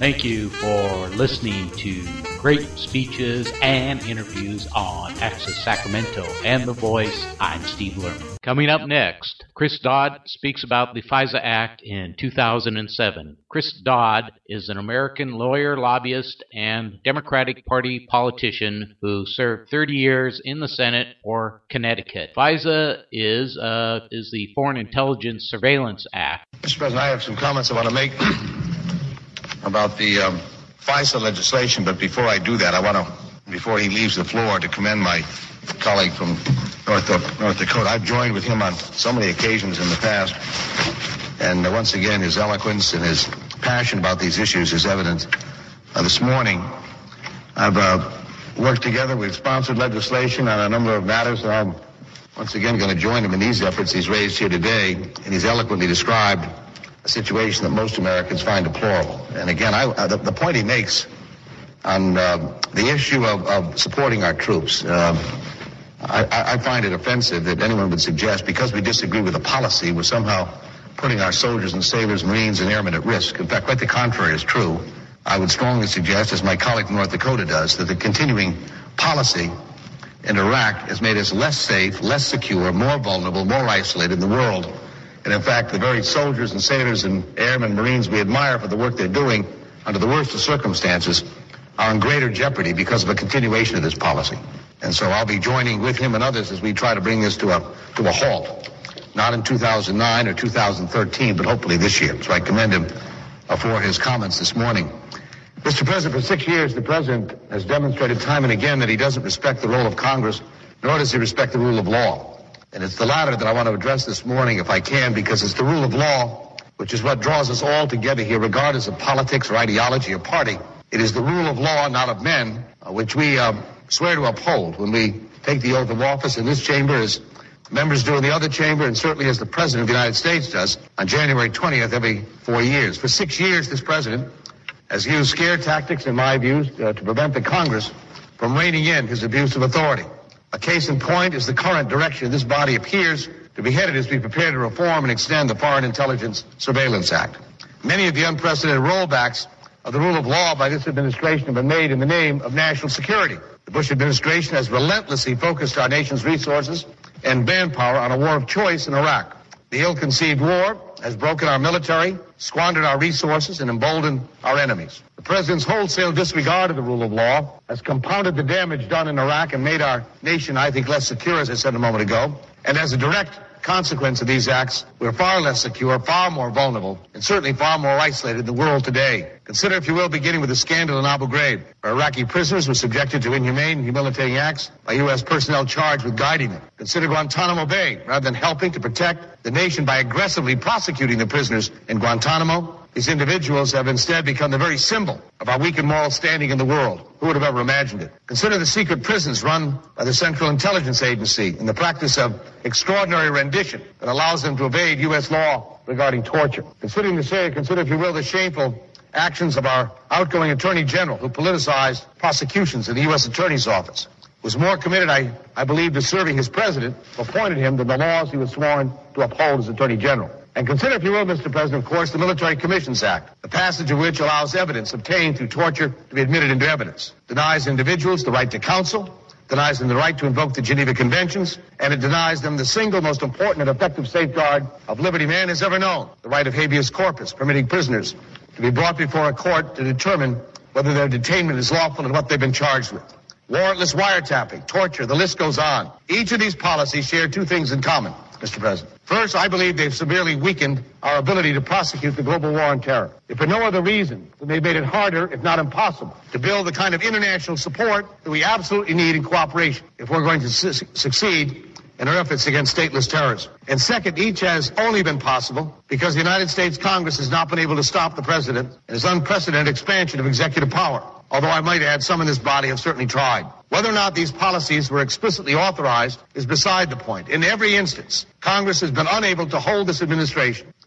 Thank you for listening to great speeches and interviews on Access Sacramento and The Voice. I'm Steve Lerman. Coming up next, Chris Dodd speaks about the FISA Act in 2007. Chris Dodd is an American lawyer, lobbyist, and Democratic Party politician who served 30 years in the Senate for Connecticut. FISA is the Foreign Intelligence Surveillance Act. Mr. President, I have some comments I want to make about the FISA legislation, but before I do that, I want to, before he leaves the floor, to commend my colleague from North Dakota. I've joined with him on so many occasions in the past, and once again, his eloquence and his passion about these issues is evident. This morning, I've worked together. We've sponsored legislation on a number of matters, and I'm once again going to join him in these efforts he's raised here today, and he's eloquently described a situation that most Americans find deplorable. And again, the point he makes on the issue of supporting our troops, I find it offensive that anyone would suggest because we disagree with the policy, we're somehow putting our soldiers and sailors, Marines, and airmen at risk. In fact, quite the contrary is true. I would strongly suggest, as my colleague from North Dakota does, that the continuing policy in Iraq has made us less safe, less secure, more vulnerable, more isolated in the world. And in fact, the very soldiers and sailors and airmen, Marines we admire for the work they're doing under the worst of circumstances are in greater jeopardy because of a continuation of this policy. And so I'll be joining with him and others as we try to bring this to a halt. Not in 2009 or 2013, but hopefully this year. So I commend him for his comments this morning. Mr. President, for 6 years, the President has demonstrated time and again that he doesn't respect the role of Congress, nor does he respect the rule of law. And it's the latter that I want to address this morning, if I can, because it's the rule of law, which is what draws us all together here, regardless of politics or ideology or party. It is the rule of law, not of men, which we swear to uphold when we take the oath of office in this chamber, as members do in the other chamber, and certainly as the President of the United States does on January 20th every 4 years. For 6 years, this President has used scare tactics, in my views, to prevent the Congress from reining in his abuse of authority. A case in point is the current direction this body appears to be headed as we prepare to reform and extend the Foreign Intelligence Surveillance Act. Many of the unprecedented rollbacks of the rule of law by this administration have been made in the name of national security. The Bush administration has relentlessly focused our nation's resources and manpower on a war of choice in Iraq. The ill-conceived war has broken our military, squandered our resources, and emboldened our enemies. The President's wholesale disregard of the rule of law has compounded the damage done in Iraq and made our nation, I think, less secure, as I said a moment ago. And as a direct consequence of these acts, we're far less secure, far more vulnerable, and certainly far more isolated in the world today. Consider, if you will, beginning with the scandal in Abu Ghraib, where Iraqi prisoners were subjected to inhumane and humiliating acts by U.S. personnel charged with guiding them. Consider Guantanamo Bay. Rather than helping to protect the nation by aggressively prosecuting the prisoners in Guantanamo, these individuals have instead become the very symbol of our weakened moral standing in the world. Who would have ever imagined it? Consider the secret prisons run by the Central Intelligence Agency and the practice of extraordinary rendition that allows them to evade U.S. law regarding torture. Consider, if you will, the shameful actions of our outgoing Attorney General, who politicized prosecutions in the U.S. Attorney's Office, was more committed, I believe, to serving his president, who appointed him, than the laws he was sworn to uphold as Attorney General. And consider, if you will, Mr. President, of course, the Military Commissions Act, the passage of which allows evidence obtained through torture to be admitted into evidence, denies individuals the right to counsel, denies them the right to invoke the Geneva Conventions, and it denies them the single most important and effective safeguard of liberty man has ever known, the right of habeas corpus, permitting prisoners to be brought before a court to determine whether their detainment is lawful and what they've been charged with. Warrantless wiretapping, torture, the list goes on. Each of these policies share two things in common, Mr. President. First, I believe they've severely weakened our ability to prosecute the global war on terror. If for no other reason than they've made it harder, if not impossible, to build the kind of international support that we absolutely need in cooperation if we're going to succeed in our efforts against stateless terrorism. And second, each has only been possible because the United States Congress has not been able to stop the President and his unprecedented expansion of executive power. Although I might add, some in this body have certainly tried. Whether or not these policies were explicitly authorized is beside the point. In every instance, Congress has been unable to hold this administration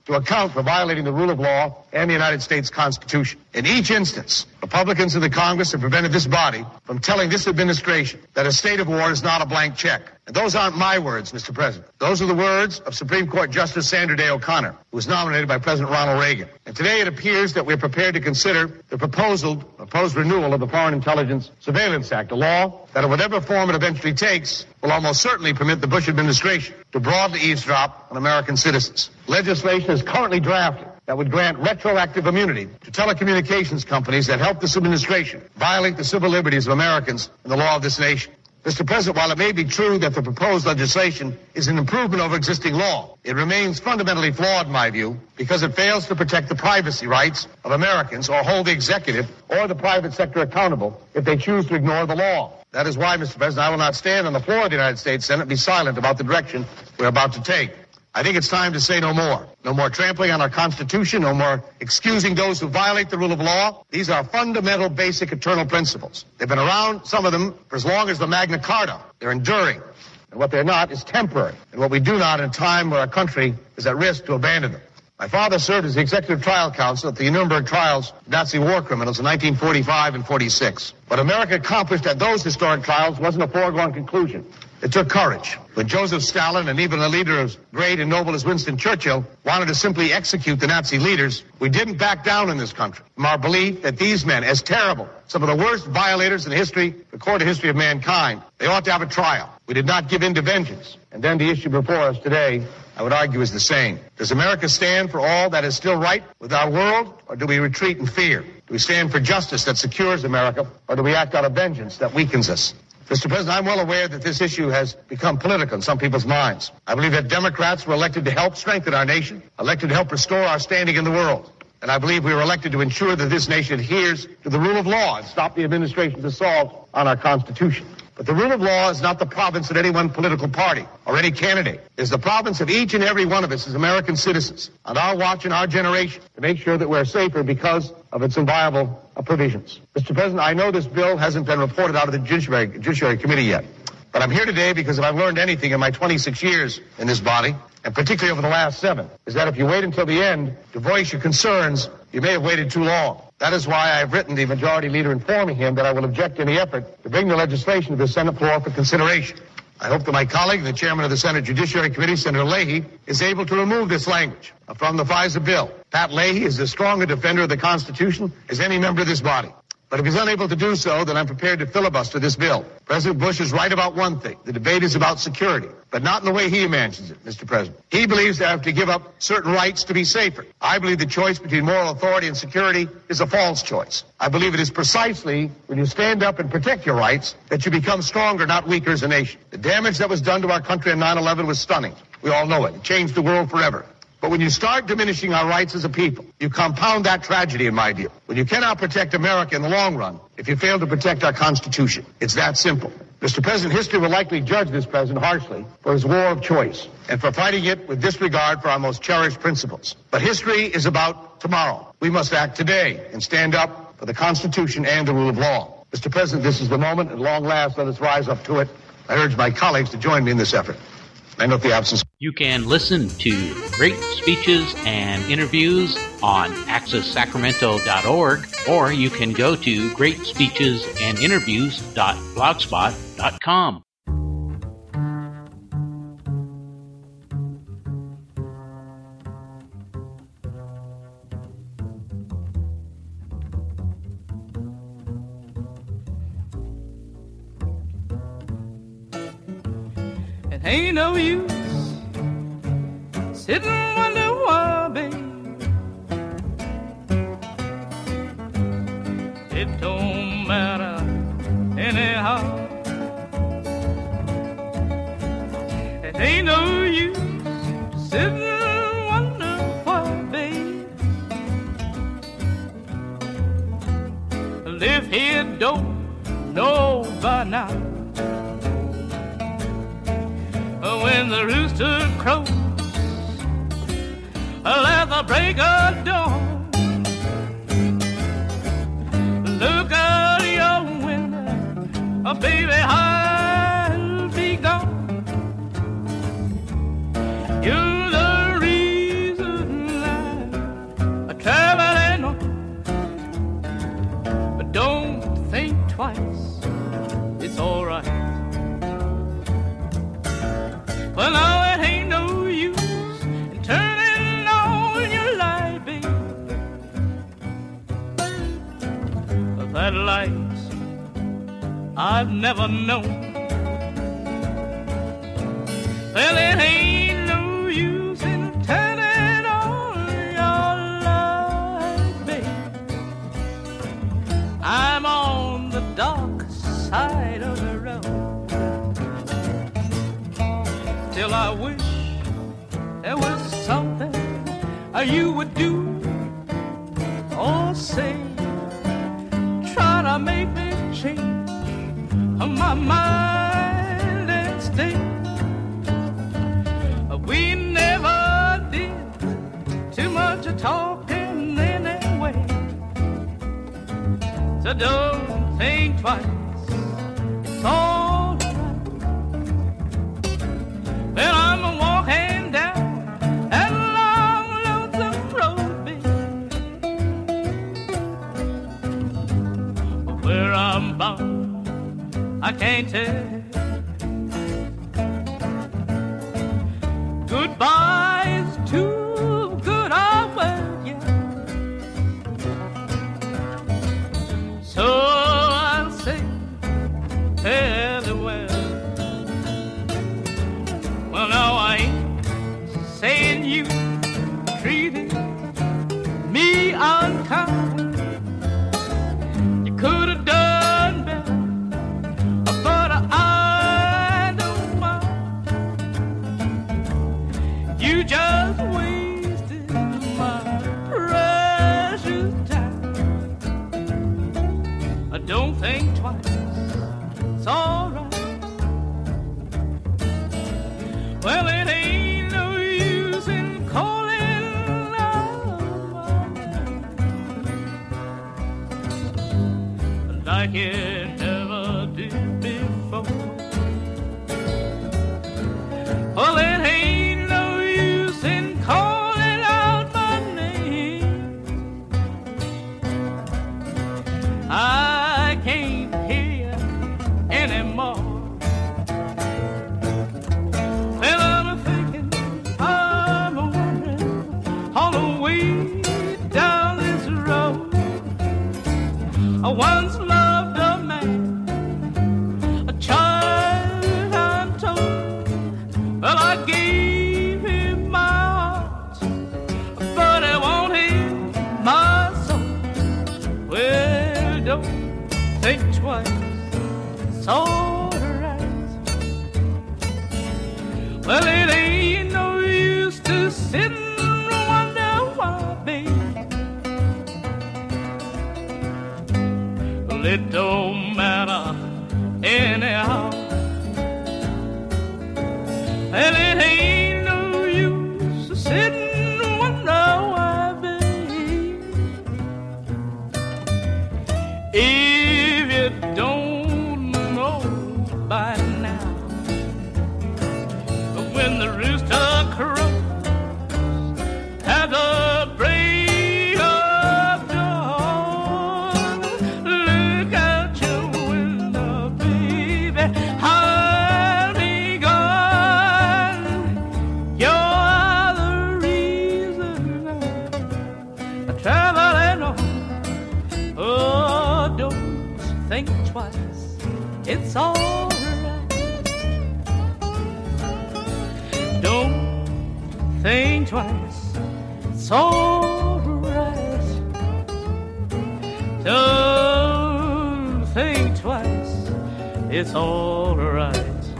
to account for violating the rule of law and the United States Constitution. In each instance, Republicans in the Congress have prevented this body from telling this administration that a state of war is not a blank check. And those aren't my words, Mr. President. Those are the words of Supreme Court Justice Sandra Day O'Connor, who was nominated by President Ronald Reagan. And today it appears that we're prepared to consider the proposed renewal of the Foreign Intelligence Surveillance Act, a law that in whatever form it eventually takes will almost certainly permit the Bush administration to broadly eavesdrop on American citizens. Legislation is currently drafted that would grant retroactive immunity to telecommunications companies that help this administration violate the civil liberties of Americans and the law of this nation. Mr. President, while it may be true that the proposed legislation is an improvement over existing law, it remains fundamentally flawed, in my view, because it fails to protect the privacy rights of Americans or hold the executive or the private sector accountable if they choose to ignore the law. That is why, Mr. President, I will not stand on the floor of the United States Senate and be silent about the direction we're about to take. I think it's time to say no more. No more trampling on our Constitution, no more excusing those who violate the rule of law. These are fundamental, basic, eternal principles. They've been around, some of them, for as long as the Magna Carta. They're enduring. And what they're not is temporary. And what we do not in a time where our country is at risk to abandon them. My father served as the executive trial counsel at the Nuremberg trials of Nazi war criminals in 1945 and 46. What America accomplished at those historic trials wasn't a foregone conclusion. It took courage. When Joseph Stalin and even a leader as great and noble as Winston Churchill wanted to simply execute the Nazi leaders, we didn't back down in this country from our belief that these men, as terrible, some of the worst violators in the recorded history of mankind, they ought to have a trial. We did not give in to vengeance. And then the issue before us today, I would argue, is the same. Does America stand for all that is still right with our world, or do we retreat in fear? Do we stand for justice that secures America, or do we act out of vengeance that weakens us? Mr. President, I'm well aware that this issue has become political in some people's minds. I believe that Democrats were elected to help strengthen our nation, elected to help restore our standing in the world. And I believe we were elected to ensure that this nation adheres to the rule of law and stop the administration's assault on our Constitution. But the rule of law is not the province of any one political party or any candidate. It is the province of each and every one of us as American citizens, on our watch and our generation, to make sure that we're safer because of its inviolable provisions. Mr. President, I know this bill hasn't been reported out of the Judiciary Committee yet, but I'm here today because if I've learned anything in my 26 years in this body, and particularly over the last 7, is that if you wait until the end to voice your concerns, you may have waited too long. That is why I've written the Majority Leader informing him that I will object to any effort to bring the legislation to the Senate floor for consideration. I hope that my colleague, the chairman of the Senate Judiciary Committee, Senator Leahy, is able to remove this language from the FISA bill. Pat Leahy is as strong a defender of the Constitution as any member of this body. But if he's unable to do so, then I'm prepared to filibuster this bill. President Bush is right about one thing. The debate is about security, but not in the way he imagines it, Mr. President. He believes they have to give up certain rights to be safer. I believe the choice between moral authority and security is a false choice. I believe it is precisely when you stand up and protect your rights that you become stronger, not weaker as a nation. The damage that was done to our country on 9/11 was stunning. We all know it. It changed the world forever. But when you start diminishing our rights as a people, you compound that tragedy, in my view. When you cannot protect America in the long run, if you fail to protect our Constitution, it's that simple. Mr. President, history will likely judge this president harshly for his war of choice and for fighting it with disregard for our most cherished principles. But history is about tomorrow. We must act today and stand up for the Constitution and the rule of law. Mr. President, this is the moment. At long last, let us rise up to it. I urge my colleagues to join me in this effort. I note the absence. You can listen to great speeches and interviews on accesssacramento.org, or you can go to greatspeechesandinterviews.blogspot.com. It ain't no use sitting wonder why, babe. It don't matter anyhow. It ain't no use sitting wonder why, babe. If he don't know by now, when the rooster crows, let the break of dawn, look out your window, baby, I'll be gone. You're the reason I've never known. Well, it ain't no use in turning on your light, babe. I'm on the dark side of the road. Till I wish there was something you would do or say, try to make me change my mind and stay. We never did too much talking anyway, so don't think twice, it's all right. Well, I'm walking down that long, lonesome road, babe. Where I'm bound, I can't tell. Goodbye is too good a word, yeah. So I'll say farewell. Well, no, I ain't saying you treated me unkind. You could have done better, but I don't mind. You just wasted my precious time. Don't think twice, it's alright. Well, it ain't no use in calling out my name like it never did before. Well, it ain't no use in calling out my name. I can't hear you anymore. Well, I'm thinking, I'm wondering, all the way down this road, I once loved a man, a child I'm told. Well, I gave him my heart, but I wanted my soul. Well, don't think twice, it's alright. Well, it ain't no use to sit and wonder why, babe. Well, it don't matter anyhow. And it ain't no use to sit and wonder why, babe. If you don't know by now, when the rooster crows at the break of dawn, look out your window, baby, I'll be gone. You're the reason I'm traveling on. Oh, don't think twice, it's all right. Don't think twice, it's all right. Don't think twice, it's all right.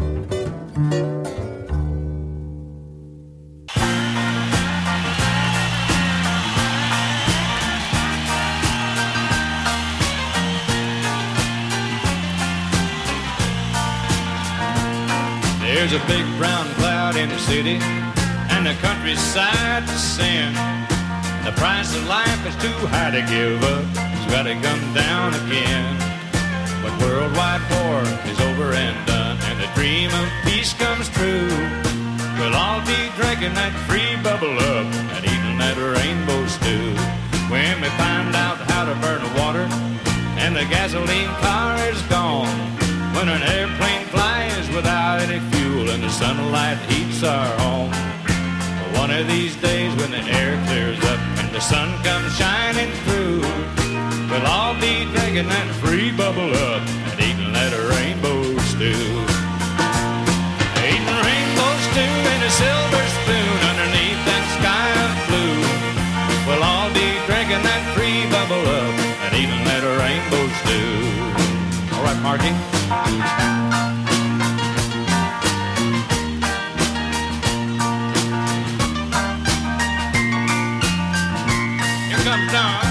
There's a big brown cloud in the city and the countryside to sin. The price of life is too high to give up, it's gotta come down again. When worldwide war is over and done and the dream of peace comes true, we'll all be drinking that free bubble up and eating that rainbow stew. When we find out how to burn water and the gasoline car is gone, when an airplane flies without any fuel and the sunlight heats our home. One of these days when the air clears up and the sun comes shining through, we'll all be drinking that free bubble up and eating that rainbow stew. Eating rainbow stew in a silver spoon underneath that sky of blue. We'll all be drinking that free bubble up and eating that rainbow stew. All right, Marky. Here comes Don.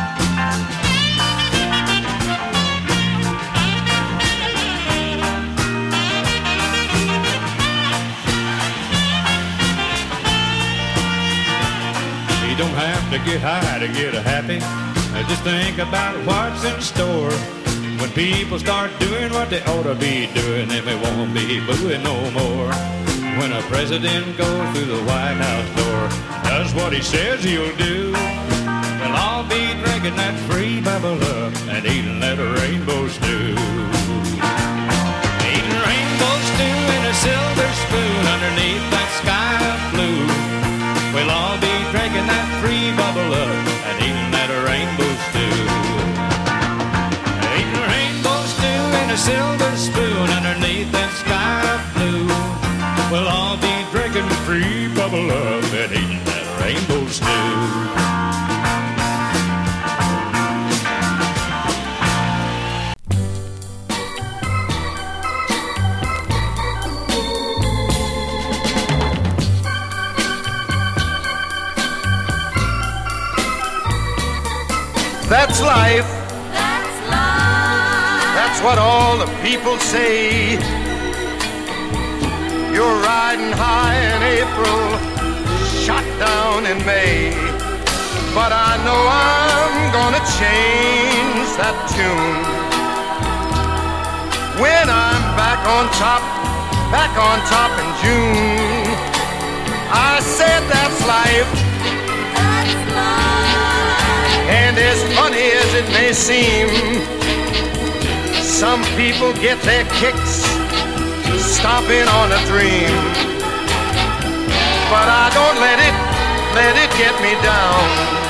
You don't have to get high to get happy. Just think about what's in store. When people start doing what they ought to be doing, then we won't be booing no more. When a president goes through the White House door, does what he says he'll do, we'll all be drinking that free bubble up and eating that rainbow stew. Eating rainbow stew in a silver spoon underneath that sky of blue. We'll all be drinking that free bubble up and eating that rainbow stew. Eating rainbow stew in a silver spoon underneath that sky of blue. We'll all be drinking free bubble up and eating that rainbow stew. That's life. That's life. That's what all the people say. You're riding high in April, shot down in May. But I know I'm gonna change that tune when I'm back on top in June. I said that's life. That's life. And as funny as it may seem, some people get their kicks stomping on a dream. But I don't let it get me down.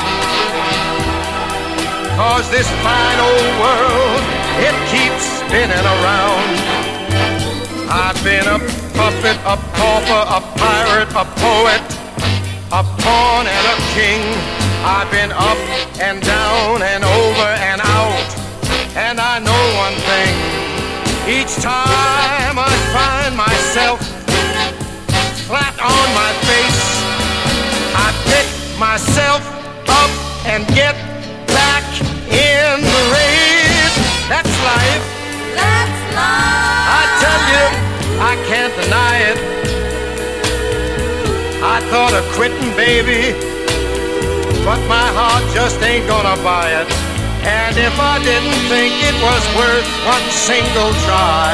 'Cause this fine old world, it keeps spinning around. I've been a puppet, a pauper, a pirate, a poet, a pawn and a king. I've been up and down and over and out. And I know one thing, each time I find myself flat on my face, I pick myself up and get back in the race. That's life. That's life. I tell you, I can't deny it. I thought of quitting, baby, but my heart just ain't gonna buy it. And if I didn't think it was worth one single try,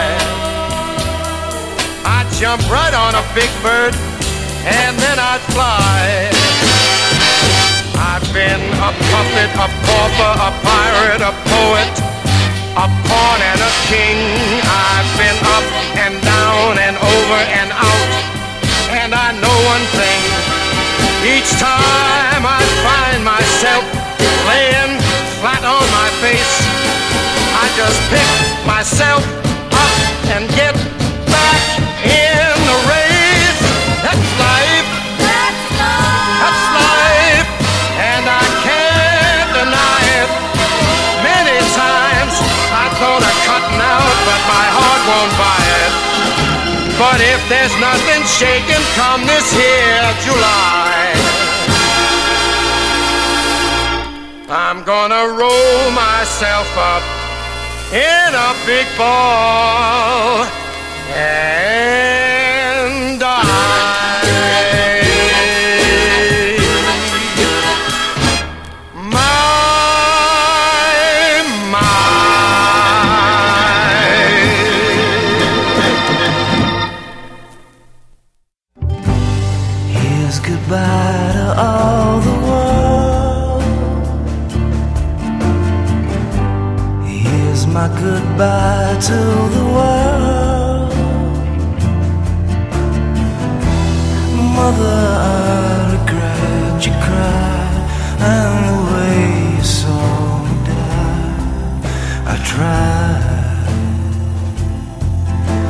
I'd jump right on a big bird and then I'd fly. I've been a puppet, a pauper, a pirate, a poet, a pawn and a king. I've been up and down and over and out. And I know one thing, each time I find myself laying flat on my face, I just pick myself up and get back in the race. That's life. That's life. That's life. And I can't deny it. Many times I thought of cutting out, but my heart won't buy it. But if there's nothing shaking come this here July, I'm gonna roll myself up in a big ball and die. Here's goodbye to all the world. Here's my goodbye to the world. Mother, I regret you cried and the way you saw me die. I tried,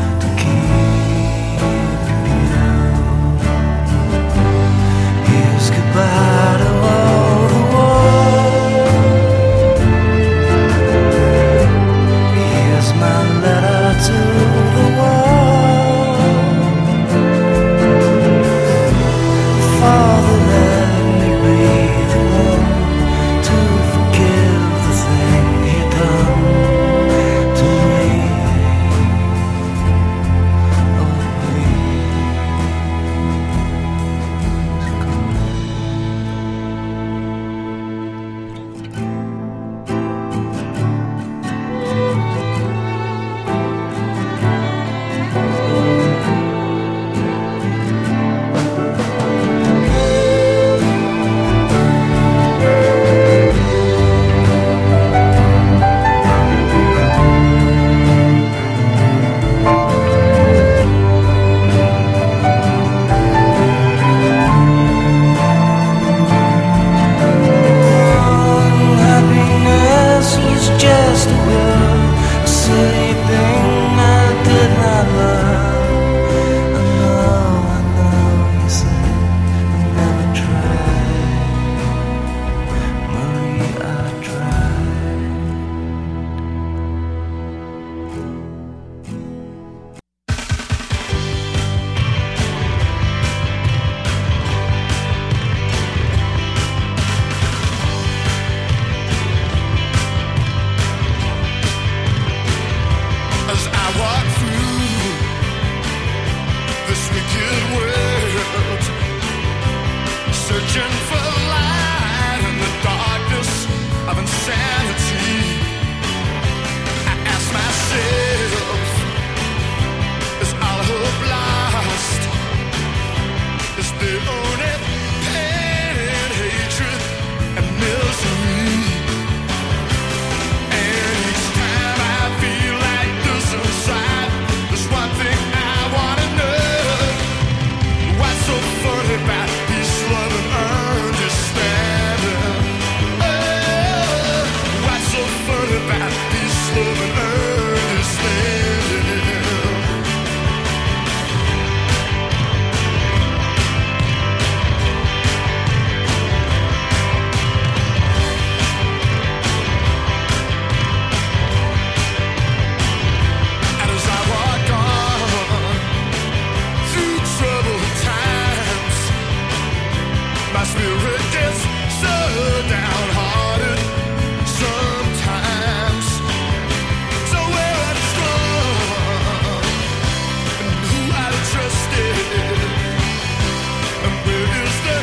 searching for light in the darkness of insanity. I ask myself, is all hope lost? Is there only pain and hatred and misery? And each time I feel like this inside, there's one thing I wanna know. What's so funny about peace, love, and understanding? Oh, what's so funny about peace, love, and understanding? And as I walk on through troubled times, my spirit gets so downhearted sometimes. So where I'd strong and who I'd trusted, and where is the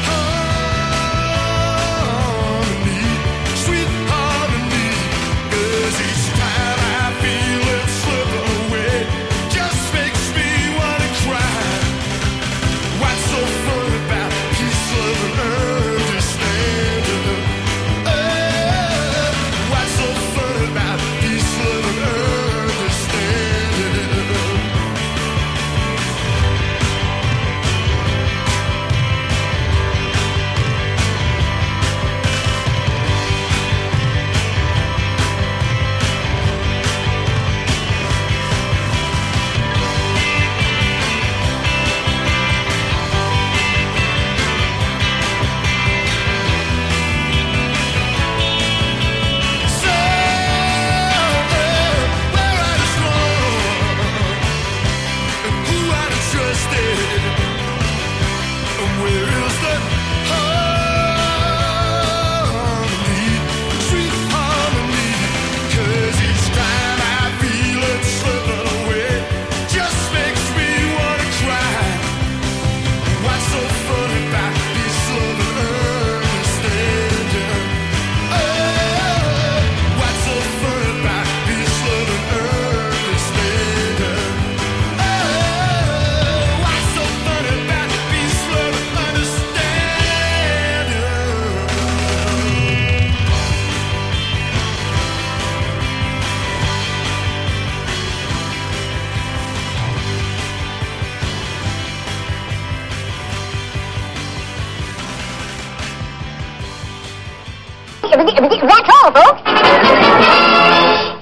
harmony, sweet harmony? 'Cause each time I feel it slip away, just makes me wanna cry. What's so fun about peace, love, and understanding? Oh, what's so fun about peace, love, and understanding? So, where I'd strong and who I'd trusted, and where is the harmony, sweet harmony? 'Cause each time I feel it slipping away, just makes me wanna cry. What's so funny about peace, love, and understanding? Oh, what's so funny about peace, love, and understanding? Oh, what's so funny about peace, love, and understanding? That's all, folks.